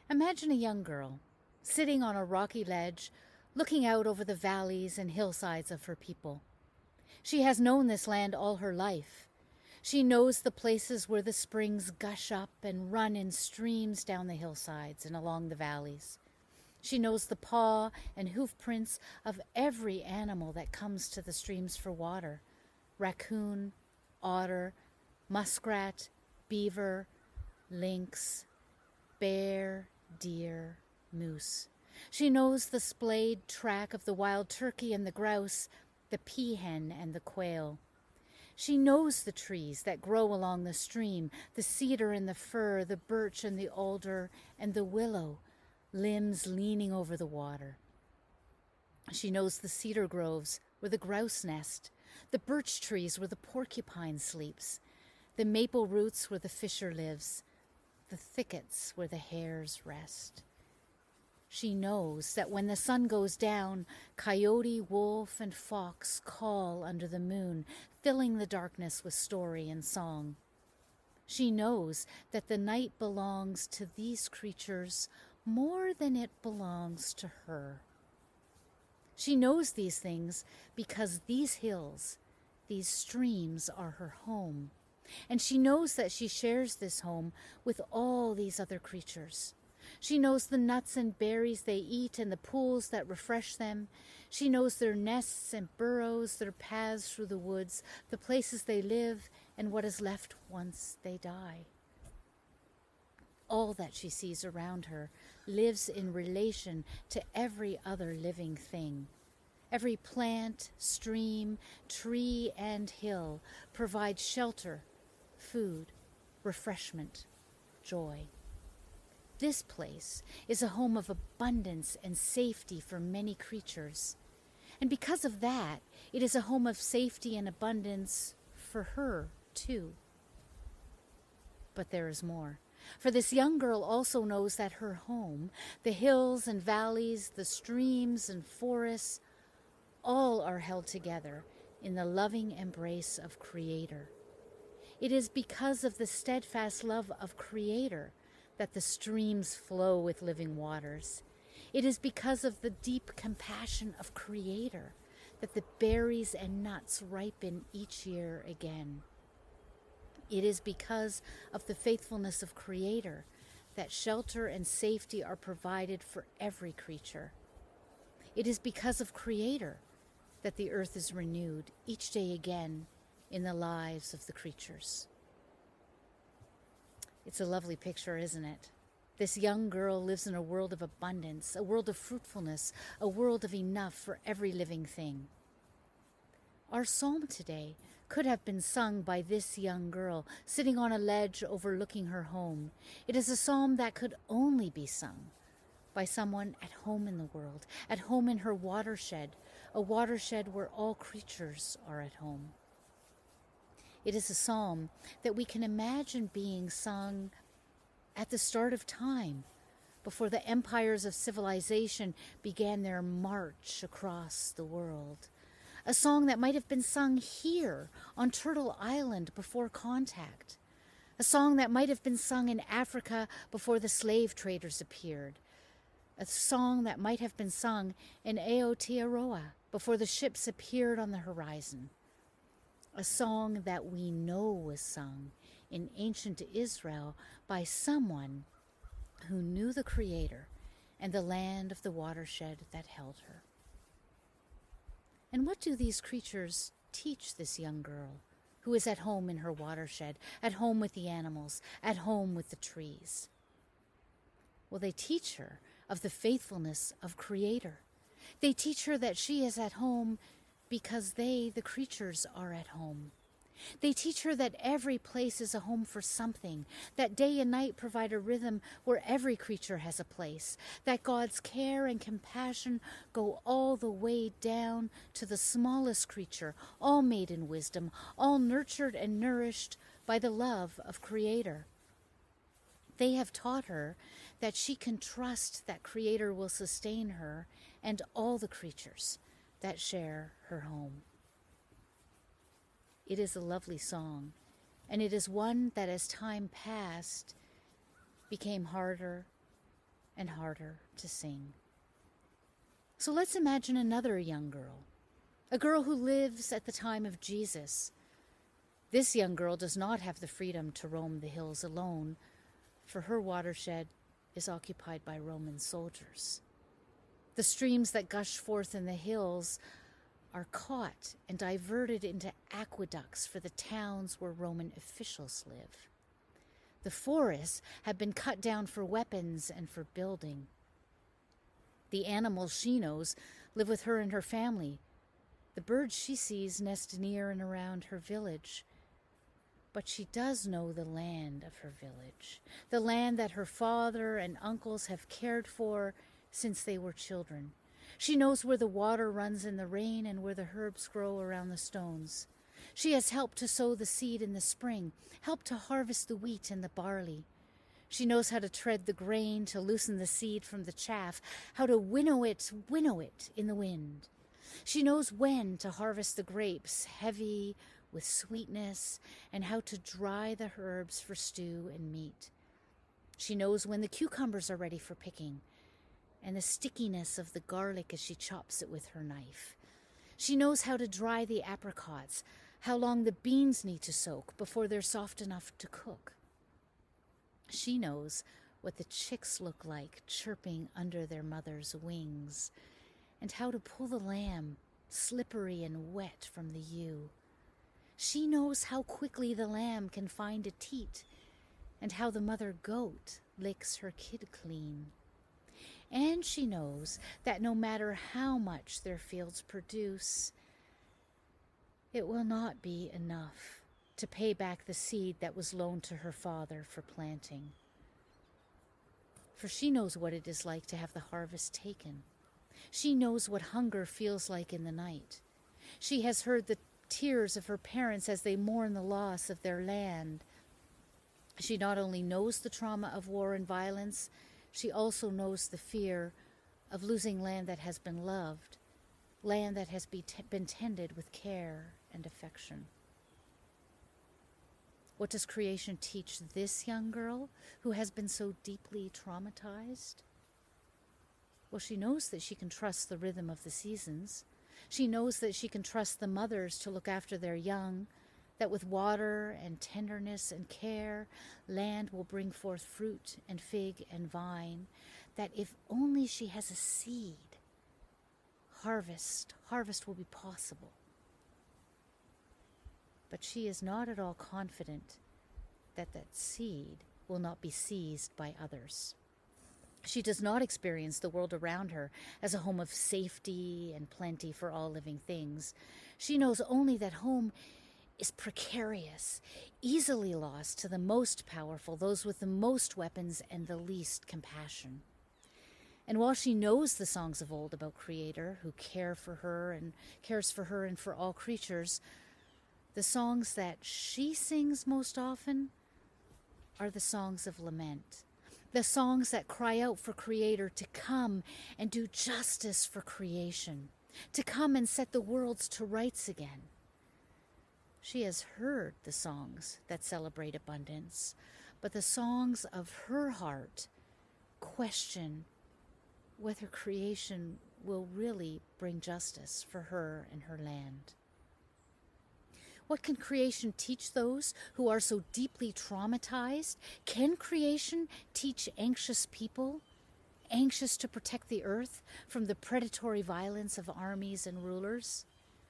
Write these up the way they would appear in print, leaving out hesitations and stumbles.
Imagine a young girl sitting on a rocky ledge, looking out over the valleys and hillsides of her people. She has known this land all her life. She knows the places where the springs gush up and run in streams down the hillsides and along the valleys. She knows the paw and hoof prints of every animal that comes to the streams for water: raccoon, otter, muskrat, beaver, lynx, bear, deer, moose. She knows the splayed track of the wild turkey and the grouse, the peahen and the quail. She knows the trees that grow along the stream, the cedar and the fir, the birch and the alder, and the willow, limbs leaning over the water. She knows the cedar groves where the grouse nest, the birch trees where the porcupine sleeps, the maple roots where the fisher lives, the thickets where the hares rest. She knows that when the sun goes down, coyote, wolf, and fox call under the moon, filling the darkness with story and song. She knows that the night belongs to these creatures more than it belongs to her. She knows these things because these hills, these streams are her home. And she knows that she shares this home with all these other creatures. She knows the nuts and berries they eat and the pools that refresh them. She knows their nests and burrows, their paths through the woods, the places they live, and what is left once they die. All that she sees around her lives in relation to every other living thing. Every plant, stream, tree, and hill provides shelter, food, refreshment, joy. This place is a home of abundance and safety for many creatures. And because of that, it is a home of safety and abundance for her, too. But there is more. For this young girl also knows that her home, the hills and valleys, the streams and forests, all are held together in the loving embrace of Creator. It is because of the steadfast love of Creator that the streams flow with living waters. It is because of the deep compassion of Creator that the berries and nuts ripen each year again. It is because of the faithfulness of Creator that shelter and safety are provided for every creature. It is because of Creator that the earth is renewed each day again in the lives of the creatures. It's a lovely picture, isn't it? This young girl lives in a world of abundance, a world of fruitfulness, a world of enough for every living thing. Our psalm today could have been sung by this young girl sitting on a ledge overlooking her home. It is a psalm that could only be sung by someone at home in the world, at home in her watershed, a watershed where all creatures are at home. It is a psalm that we can imagine being sung at the start of time, before the empires of civilization began their march across the world. A song that might have been sung here on Turtle Island before contact. A song that might have been sung in Africa before the slave traders appeared. A song that might have been sung in Aotearoa before the ships appeared on the horizon. A song that we know was sung in ancient Israel by someone who knew the Creator and the land of the watershed that held her. And what do these creatures teach this young girl who is at home in her watershed, at home with the animals, at home with the trees? Well, they teach her of the faithfulness of Creator. They teach her that she is at home because they, the creatures, are at home. They teach her that every place is a home for something, that day and night provide a rhythm where every creature has a place, that God's care and compassion go all the way down to the smallest creature, all made in wisdom, all nurtured and nourished by the love of Creator. They have taught her that she can trust that Creator will sustain her and all the creatures that share her home. It is a lovely song, and it is one that as time passed became harder and harder to sing. So let's imagine another young girl, a girl who lives at the time of Jesus. This young girl does not have the freedom to roam the hills alone, for her watershed is occupied by Roman soldiers. The streams that gush forth in the hills are caught and diverted into aqueducts for the towns where Roman officials live. The forests have been cut down for weapons and for building. The animals she knows live with her and her family. The birds she sees nest near and around her village. But she does know the land of her village, the land that her father and uncles have cared for since they were children. She knows where the water runs in the rain and where the herbs grow around the stones. She has helped to sow the seed in the spring, helped to harvest the wheat and the barley. She knows how to tread the grain, to loosen the seed from the chaff, how to winnow it in the wind. She knows when to harvest the grapes, heavy with sweetness, and how to dry the herbs for stew and meat. She knows when the cucumbers are ready for picking, and the stickiness of the garlic as she chops it with her knife. She knows how to dry the apricots, how long the beans need to soak before they're soft enough to cook. She knows what the chicks look like chirping under their mother's wings, and how to pull the lamb, slippery and wet, from the ewe. She knows how quickly the lamb can find a teat, and how the mother goat licks her kid clean. And she knows that no matter how much their fields produce, it will not be enough to pay back the seed that was loaned to her father for planting. For she knows what it is like to have the harvest taken. She knows what hunger feels like in the night. She has heard the tears of her parents as they mourn the loss of their land. She not only knows the trauma of war and violence, she also knows the fear of losing land that has been loved, land that has been tended with care and affection. What does creation teach this young girl who has been so deeply traumatized? Well, she knows that she can trust the rhythm of the seasons. She knows that she can trust the mothers to look after their young, that with water and tenderness and care, land will bring forth fruit and fig and vine, that if only she has a seed, harvest will be possible. But she is not at all confident that that seed will not be seized by others. She does not experience the world around her as a home of safety and plenty for all living things. She knows only that home is precarious, easily lost to the most powerful, those with the most weapons and the least compassion. And while she knows the songs of old about Creator, who cares for her and for all creatures, the songs that she sings most often are the songs of lament, the songs that cry out for Creator to come and do justice for creation, to come and set the worlds to rights again. She has heard the songs that celebrate abundance, but the songs of her heart question whether creation will really bring justice for her and her land. What can creation teach those who are so deeply traumatized? Can creation teach anxious people, anxious to protect the earth from the predatory violence of armies and rulers?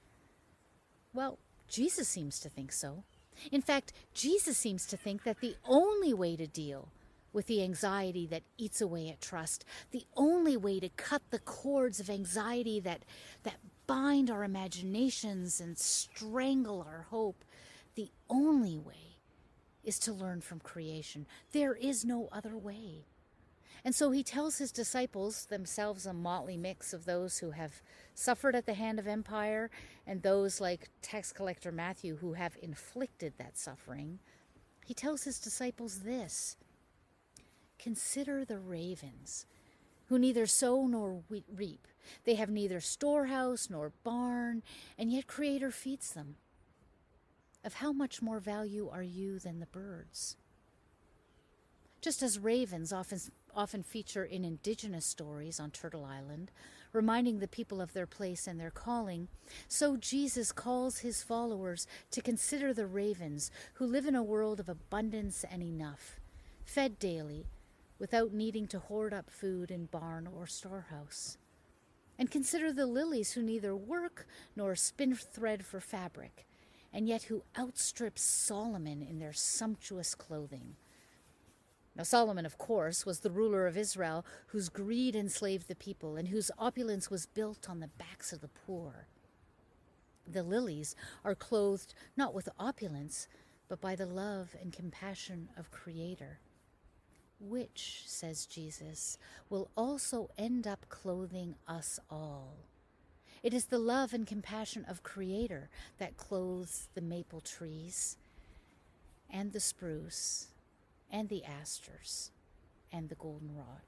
Well, Jesus seems to think so. In fact, Jesus seems to think that the only way to deal with the anxiety that eats away at trust, the only way to cut the cords of anxiety that bind our imaginations and strangle our hope, the only way is to learn from creation. There is no other way. And so he tells his disciples, themselves a motley mix of those who have suffered at the hand of empire and those like tax collector Matthew who have inflicted that suffering, he tells his disciples this: consider the ravens, who neither sow nor reap. They have neither storehouse nor barn, and yet Creator feeds them. Of how much more value are you than the birds? Just as ravens often feature in indigenous stories on Turtle Island, reminding the people of their place and their calling, so Jesus calls his followers to consider the ravens who live in a world of abundance and enough, fed daily, without needing to hoard up food in barn or storehouse. And consider the lilies who neither work nor spin thread for fabric, and yet who outstrip Solomon in their sumptuous clothing. Now, Solomon, of course, was the ruler of Israel whose greed enslaved the people and whose opulence was built on the backs of the poor. The lilies are clothed not with opulence, but by the love and compassion of Creator, which, says Jesus, will also end up clothing us all. It is the love and compassion of Creator that clothes the maple trees and the spruce and the asters and the goldenrod.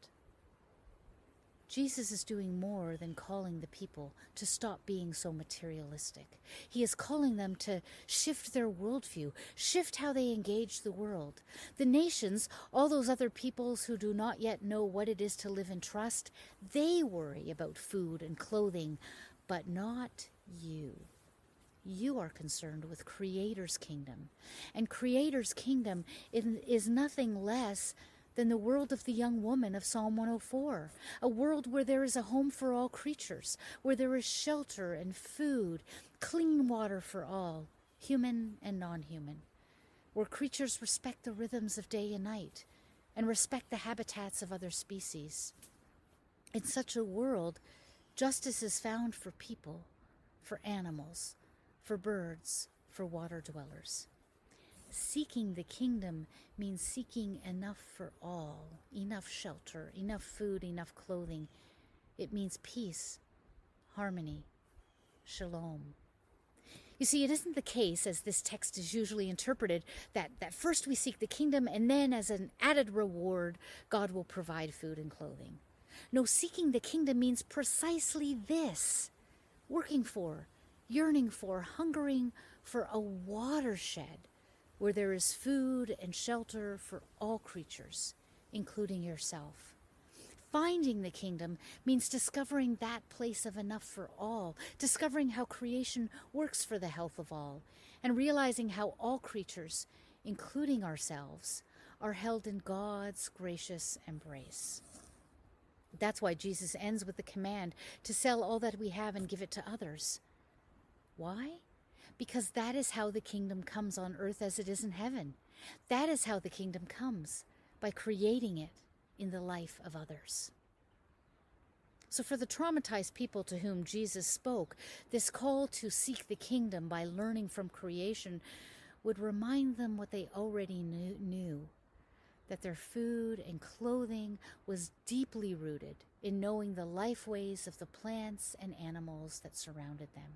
Jesus is doing more than calling the people to stop being so materialistic. He is calling them to shift their worldview, shift how they engage the world. The nations, all those other peoples who do not yet know what it is to live in trust, they worry about food and clothing, but not you. You are concerned with Creator's kingdom. And Creator's kingdom is nothing less than the world of the young woman of Psalm 104, a world where there is a home for all creatures, where there is shelter and food, clean water for all, human and non-human, where creatures respect the rhythms of day and night and respect the habitats of other species. In such a world, justice is found for people, for animals, for birds, for water dwellers. Seeking the kingdom means seeking enough for all, enough shelter, enough food, enough clothing. It means peace, harmony, shalom. You see, it isn't the case, as this text is usually interpreted, that first we seek the kingdom and then as an added reward, God will provide food and clothing. No, seeking the kingdom means precisely this: working for, yearning for, hungering for a watershed where there is food and shelter for all creatures, including yourself. Finding the kingdom means discovering that place of enough for all, discovering how creation works for the health of all, and realizing how all creatures, including ourselves, are held in God's gracious embrace. That's why Jesus ends with the command to sell all that we have and give it to others. Why? Because that is how the kingdom comes on earth as it is in heaven. That is how the kingdom comes, by creating it in the life of others. So for the traumatized people to whom Jesus spoke, this call to seek the kingdom by learning from creation would remind them what they already knew, that their food and clothing was deeply rooted in knowing the life ways of the plants and animals that surrounded them.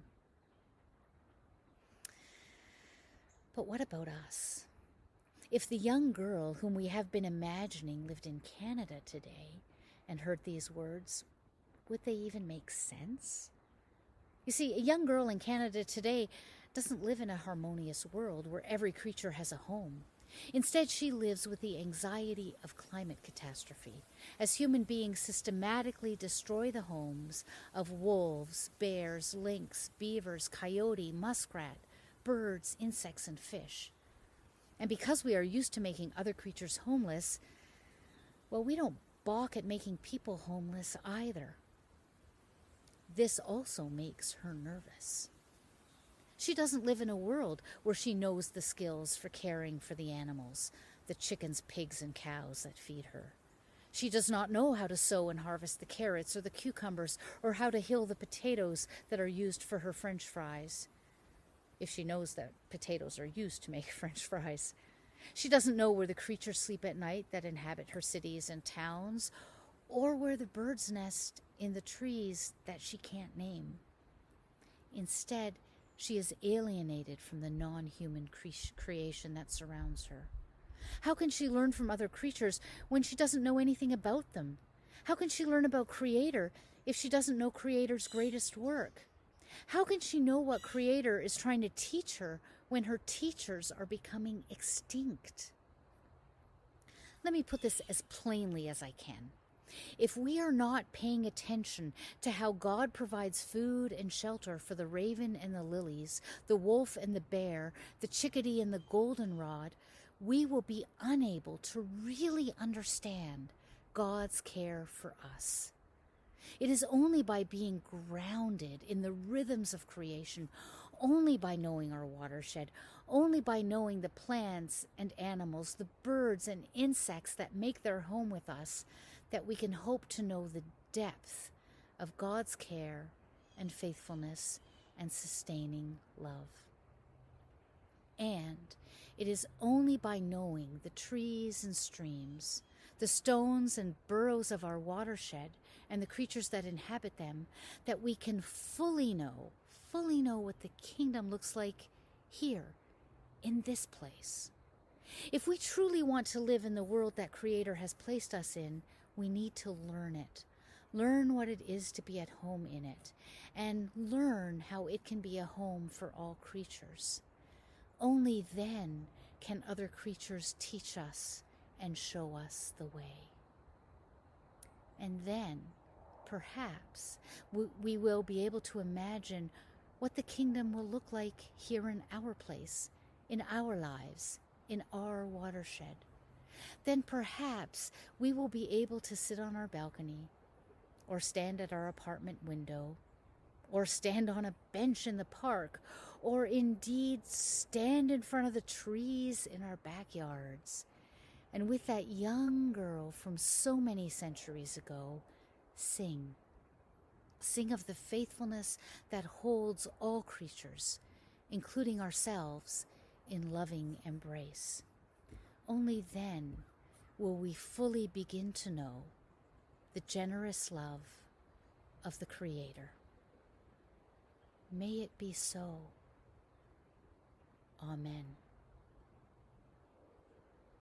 But what about us? If the young girl whom we have been imagining lived in Canada today and heard these words, would they even make sense? You see, a young girl in Canada today doesn't live in a harmonious world where every creature has a home. Instead, she lives with the anxiety of climate catastrophe, as human beings systematically destroy the homes of wolves, bears, lynx, beavers, coyote, muskrat, birds, insects, and fish. And because we are used to making other creatures homeless, well, we don't balk at making people homeless either. This also makes her nervous. She doesn't live in a world where she knows the skills for caring for the animals, the chickens, pigs, and cows that feed her. She does not know how to sow and harvest the carrots or the cucumbers, or how to hill the potatoes that are used for her French fries, if she knows that potatoes are used to make French fries. She doesn't know where the creatures sleep at night that inhabit her cities and towns, or where the birds nest in the trees that she can't name. Instead, she is alienated from the non-human creation that surrounds her. How can she learn from other creatures when she doesn't know anything about them? How can she learn about Creator if she doesn't know Creator's greatest work? How can she know what Creator is trying to teach her when her teachers are becoming extinct? Let me put this as plainly as I can. If we are not paying attention to how God provides food and shelter for the raven and the lilies, the wolf and the bear, the chickadee and the goldenrod, we will be unable to really understand God's care for us. It is only by being grounded in the rhythms of creation, only by knowing our watershed, only by knowing the plants and animals, the birds and insects that make their home with us, that we can hope to know the depth of God's care and faithfulness and sustaining love. And it is only by knowing the trees and streams, the stones and burrows of our watershed, and the creatures that inhabit them, that we can fully know what the kingdom looks like here, in this place. If we truly want to live in the world that Creator has placed us in, we need to learn it. Learn what it is to be at home in it, and learn how it can be a home for all creatures. Only then can other creatures teach us and show us the way. And then, perhaps, we will be able to imagine what the kingdom will look like here in our place, in our lives, in our watershed. Then perhaps we will be able to sit on our balcony, or stand at our apartment window, or stand on a bench in the park, or indeed stand in front of the trees in our backyards, and with that young girl from so many centuries ago, sing. Sing of the faithfulness that holds all creatures, including ourselves, in loving embrace. Only then will we fully begin to know the generous love of the Creator. May it be so. Amen.